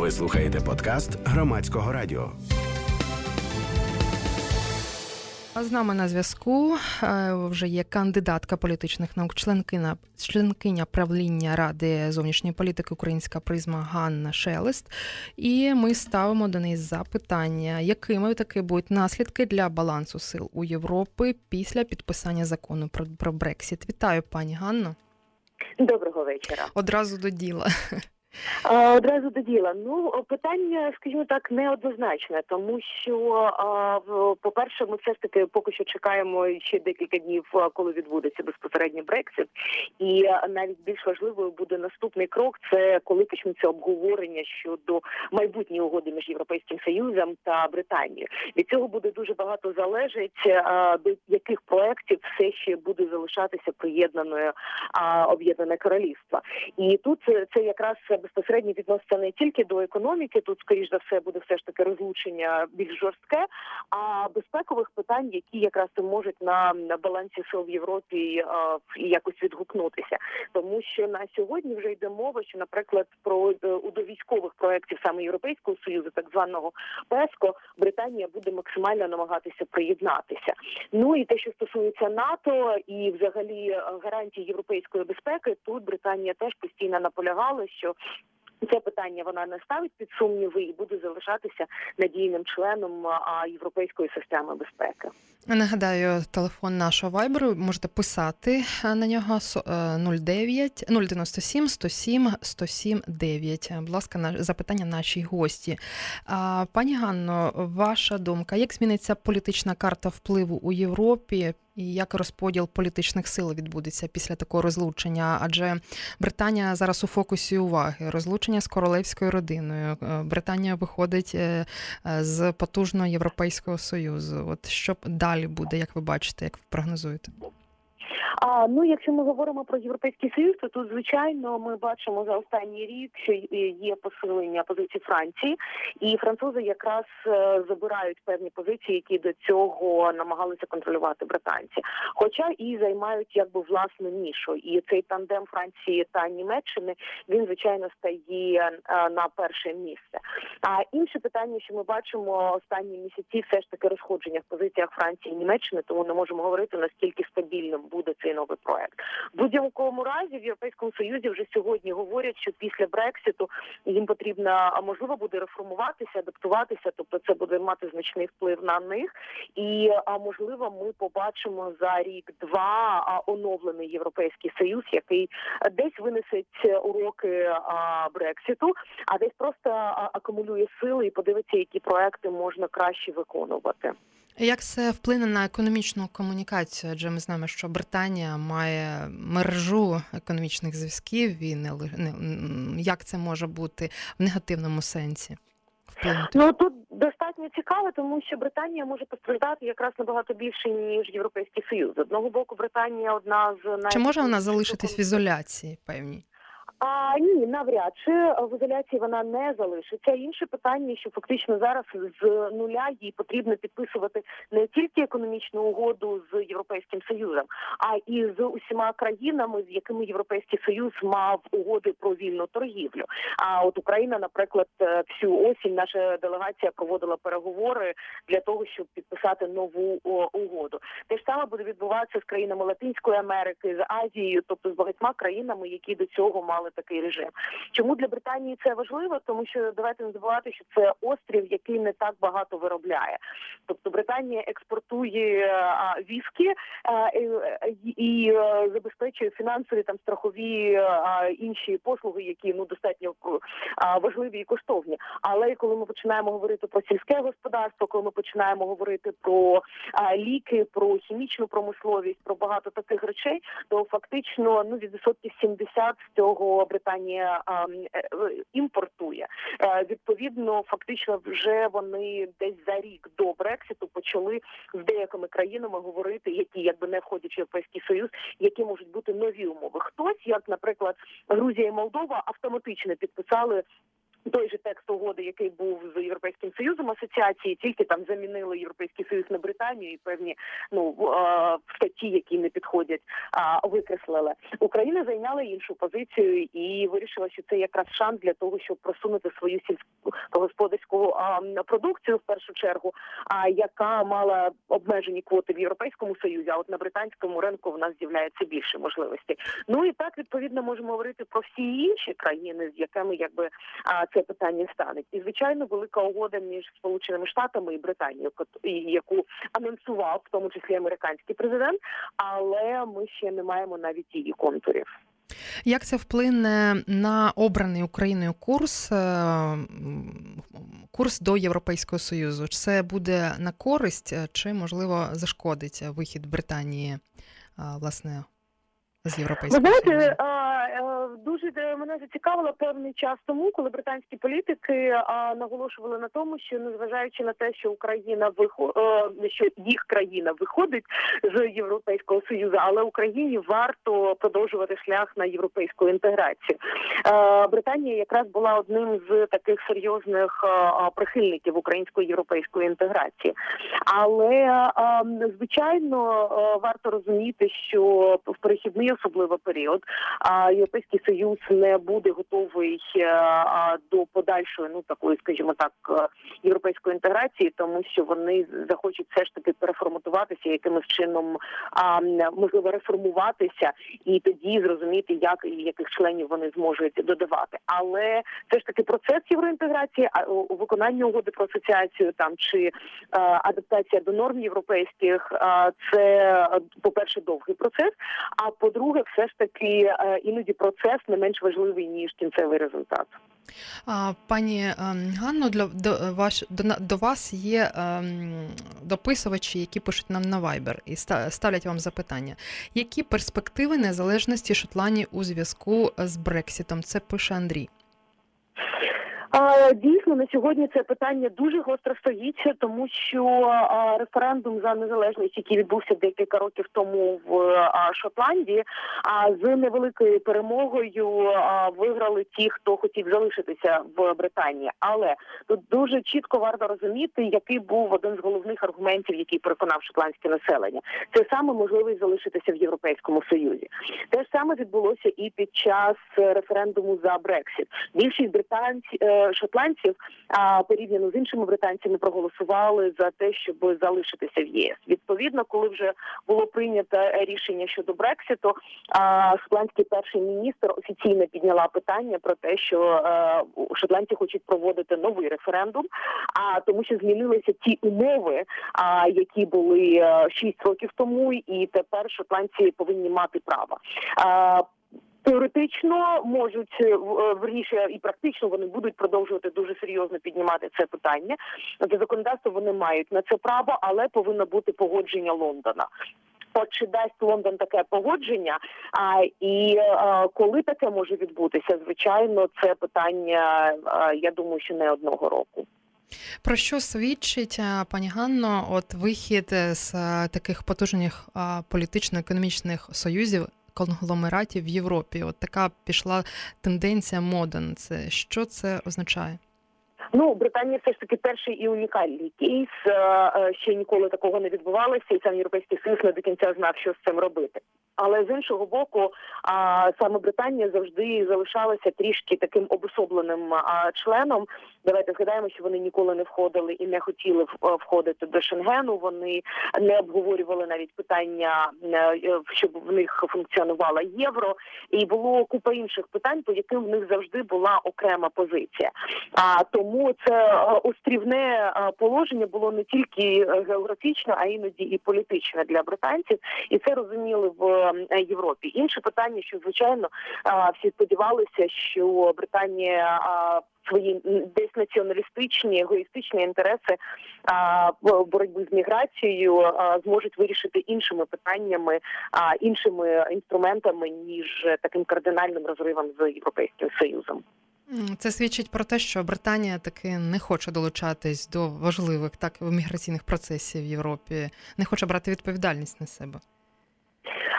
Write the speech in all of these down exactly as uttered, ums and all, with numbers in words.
Ви слухаєте подкаст Громадського радіо. А з нами на зв'язку вже є кандидатка політичних наук, членкиня, членкиня правління Ради зовнішньої політики «Українська призма» Ганна Шелест. І ми ставимо до неї запитання, якими таки будуть наслідки для балансу сил у Європі після підписання закону про, про Брексіт. Вітаю, пані Ганно. Доброго вечора. Одразу до діла. Одразу до діла. Ну, питання, скажімо так, неоднозначне, тому що, по-перше, ми все ж таки поки що чекаємо ще декілька днів, коли відбудеться безпосередньо Брексит. І навіть більш важливою буде наступний крок, це коли почнуться обговорення щодо майбутньої угоди між Європейським Союзом та Британією. Від цього буде дуже багато залежить, до яких проєктів все ще буде залишатися приєднаною Об'єднане Королівство. І тут це якраз безпосередньо відноситься не тільки до економіки, тут, скоріш за все, буде все ж таки розлучення більш жорстке, а безпекових питань, які якраз можуть на, на балансі сил в Європі а, якось відгукнутися. Тому що на сьогодні вже йде мова, що, наприклад, про до військових проєктів саме Європейського Союзу, так званого ПЕСКО, Британія буде максимально намагатися приєднатися. Ну і те, що стосується НАТО і взагалі гарантій європейської безпеки, тут Британія теж постійно наполягала, що це питання вона не ставить під сумніви і буде залишатися надійним членом європейської системи безпеки. Нагадаю, телефон нашого вайберу, можете писати на нього нуль дев'ять нуль дев'яносто сім сто сім сто сім дев'ять. Будь ласка, запитання нашій гості. Пані Ганно, ваша думка, як зміниться політична карта впливу у Європі і як розподіл політичних сил відбудеться після такого розлучення? Адже Британія зараз у фокусі уваги. Розлучення з королевською родиною. Британія виходить з потужного Європейського Союзу. От що далі буде, як ви бачите, як ви прогнозуєте? А, ну, якщо ми говоримо про Європейський Союз, то тут, звичайно, ми бачимо за останній рік, що є посилення позицій Франції, і французи якраз забирають певні позиції, які до цього намагалися контролювати британці. Хоча і займають, якби, власну нішу. І цей тандем Франції та Німеччини, він, звичайно, стає на перше місце. А інше питання, що ми бачимо останні місяці, все ж таки розходження в позиціях Франції і Німеччини, тому не можемо говорити, наскільки стабільним буде цей новий проект. В будь-якому разі в Європейському Союзі вже сьогодні говорять, що після Брекситу їм потрібно, можливо, буде реформуватися, адаптуватися, тобто це буде мати значний вплив на них. І, можливо, ми побачимо за рік-два оновлений Європейський Союз, який десь винесеть уроки Брекситу, а десь просто акумулює сили і подивиться, які проекти можна краще виконувати. Як це вплине на економічну комунікацію? Адже ми знаємо, що Британія має мережу економічних зв'язків, і не, не, як це може бути в негативному сенсі? Вплинути? Ну, тут достатньо цікаво, тому що Британія може постраждати якраз набагато більше, ніж Європейський Союз. З одного боку, Британія одна з най... Чи може вона залишитись в ізоляції певній? А ні, навряд чи в ізоляції вона не залишиться. Інше питання, що фактично зараз з нуля їй потрібно підписувати не тільки економічну угоду з Європейським Союзом, а і з усіма країнами, з якими Європейський Союз мав угоди про вільну торгівлю. А от Україна, наприклад, всю осінь наша делегація проводила переговори для того, щоб підписати нову угоду. Те ж саме буде відбуватися з країнами Латинської Америки, з Азією, тобто з багатьма країнами, які до цього мали такий режим. Чому для Британії це важливо? Тому що давайте не забувати, що це острів, який не так багато виробляє. Тобто Британія експортує а, віскі а, і, і а, забезпечує фінансові, там, страхові а, інші послуги, які, ну, достатньо а, важливі і коштовні. Але коли ми починаємо говорити про сільське господарство, коли ми починаємо говорити про а, ліки, про хімічну промисловість, про багато таких речей, то фактично, ну, від відсотків сімдесят з цього Британія а, імпортує. А, відповідно, фактично вже вони десь за рік до Брекситу почали з деякими країнами говорити, які якби не входять в Європейський Союз, які можуть бути нові умови. Хтось, як, наприклад, Грузія і Молдова, автоматично підписали той же текст угоди, який був з Європейським Союзом асоціації, тільки там замінили Європейський Союз на Британію і певні ну статті, які не підходять, викреслили. Україна зайняла іншу позицію і вирішила, що це якраз шанс для того, щоб просунути свою сільськогосподарську продукцію в першу чергу, яка мала обмежені квоти в Європейському Союзі, а от на британському ринку в нас з'являється більше можливостей. Ну і так, відповідно, можемо говорити про всі інші країни, з якими якби це питання стане. І, звичайно, велика угода між Сполученими Штатами і Британією, яку анонсував, в тому числі американський президент, але ми ще не маємо навіть її контурів. Як це вплине на обраний Україною курс, курс до Європейського Союзу? Чи це буде на користь, чи, можливо, зашкодить вихід Британії, власне, з Європейського Ви Союзу? знаєте, дуже мене зацікавило певний час тому, коли британські політики наголошували на тому, що незважаючи на те, що Україна виходить, що їх країна виходить з Європейського Союзу, але Україні варто продовжувати шлях на європейську інтеграцію. Британія якраз була одним з таких серйозних прихильників української європейської інтеграції. Але, звичайно, варто розуміти, що в перехідний особливо період Європейський Союз не буде готовий до подальшої, ну такої, скажімо так, європейської інтеграції, тому що вони захочуть все ж таки переформатуватися, якимось чином можливо реформуватися, і тоді зрозуміти, як і яких членів вони зможуть додавати. Але це ж таки процес євроінтеграції, а у виконанні угоди про асоціацію там чи адаптація до норм європейських, це, по-перше, довгий процес, а по-друге, все ж таки іноді процес не менш важливий, ніж кінцевий результат. Пані Ганно, для, до, ваш, до, до вас є ем, дописувачі, які пишуть нам на Viber і ставлять вам запитання. Які перспективи незалежності Шотландії у зв'язку з Брексітом? Це пише Андрій. Дійсно, на сьогодні це питання дуже гостро стоїть, тому що референдум за незалежність, який відбувся декілька років тому в Шотландії, з невеликою перемогою виграли ті, хто хотів залишитися в Британії. Але тут дуже чітко варто розуміти, який був один з головних аргументів, який переконав шотландське населення. Це саме можливість залишитися в Європейському Союзі. Те ж саме відбулося і під час референдуму за Брексіт. Більшість британців шотландців, а порівняно з іншими британцями, проголосували за те, щоб залишитися в ЄС. Відповідно, коли вже було прийнято рішення щодо Брекситу, шотландський перший міністр офіційно підняла питання про те, що шотландці хочуть проводити новий референдум, а тому що змінилися ті умови, які були шість років тому, і тепер шотландці повинні мати право. Теоретично можуть, верніше і практично вони будуть продовжувати дуже серйозно піднімати це питання. За законодавством вони мають на це право, але повинно бути погодження Лондона. От чи дасть Лондон таке погодження, а, і а, коли таке може відбутися, звичайно, це питання, а, я думаю, що не одного року. Про що свідчить, пані Ганно, от вихід з таких потужних політично-економічних союзів, конгломератів в Європі? От така пішла тенденція, мода на це. Що це означає? Ну, Британія все ж таки перший і унікальний кейс. Ще ніколи такого не відбувалося, і сам Європейський Союз не до кінця знав, що з цим робити. Але з іншого боку, а, саме Британія завжди залишалася трішки таким обособленим а, членом. Давайте згадаємо, що вони ніколи не входили і не хотіли входити до Шенгену. Вони не обговорювали навіть питання, щоб в них функціонувало євро. І було купа інших питань, по яким в них завжди була окрема позиція. А тому це острівне положення було не тільки географічно, а іноді і політичне для британців. І це розуміли в Європі. Інше питання, що, звичайно, всі сподівалися, що Британія свої десь націоналістичні, егоїстичні інтереси боротьби з міграцією зможуть вирішити іншими питаннями, іншими інструментами, ніж таким кардинальним розривом з Європейським Союзом. Це свідчить про те, що Британія таки не хоче долучатись до важливих так міграційних процесів в Європі, не хоче брати відповідальність на себе.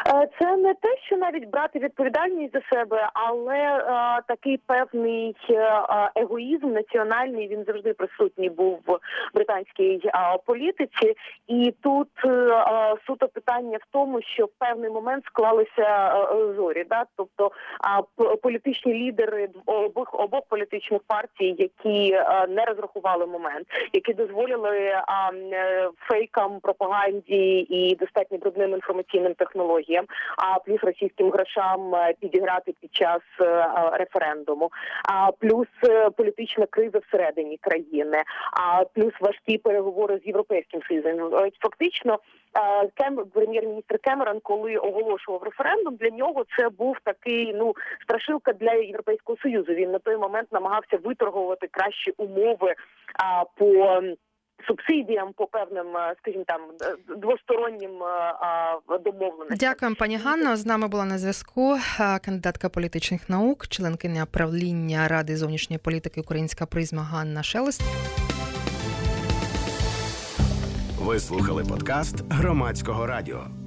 Це не те, що навіть брати відповідальність за себе, але е, такий певний е, егоїзм національний, він завжди присутній був в британській е, політиці. І тут е, суто питання в тому, що в певний момент склалися е, зорі. Да? Тобто е, політичні лідери обох, обох політичних партій, які е, не розрахували момент, які дозволили е, фейкам, пропаганді і достатньо брудним інформаційним технологіям, а плюс російським грошам підіграти під час референдуму, а плюс політична криза всередині країни, а плюс важкі переговори з Європейським Союзом. Фактично, Кем, прем'єр-міністр Кемерон, коли оголошував референдум, для нього це був такий, ну, страшилка для Європейського Союзу. Він на той момент намагався виторгувати кращі умови а, по субсидіям, по певним, скажімо, там, двостороннім домовленостям. Дякуємо, пані Ганно. З нами була на зв'язку кандидатка політичних наук, членкиня правління Ради зовнішньої політики «Українська призма» Ганна Шелест. Ви слухали подкаст Громадського радіо.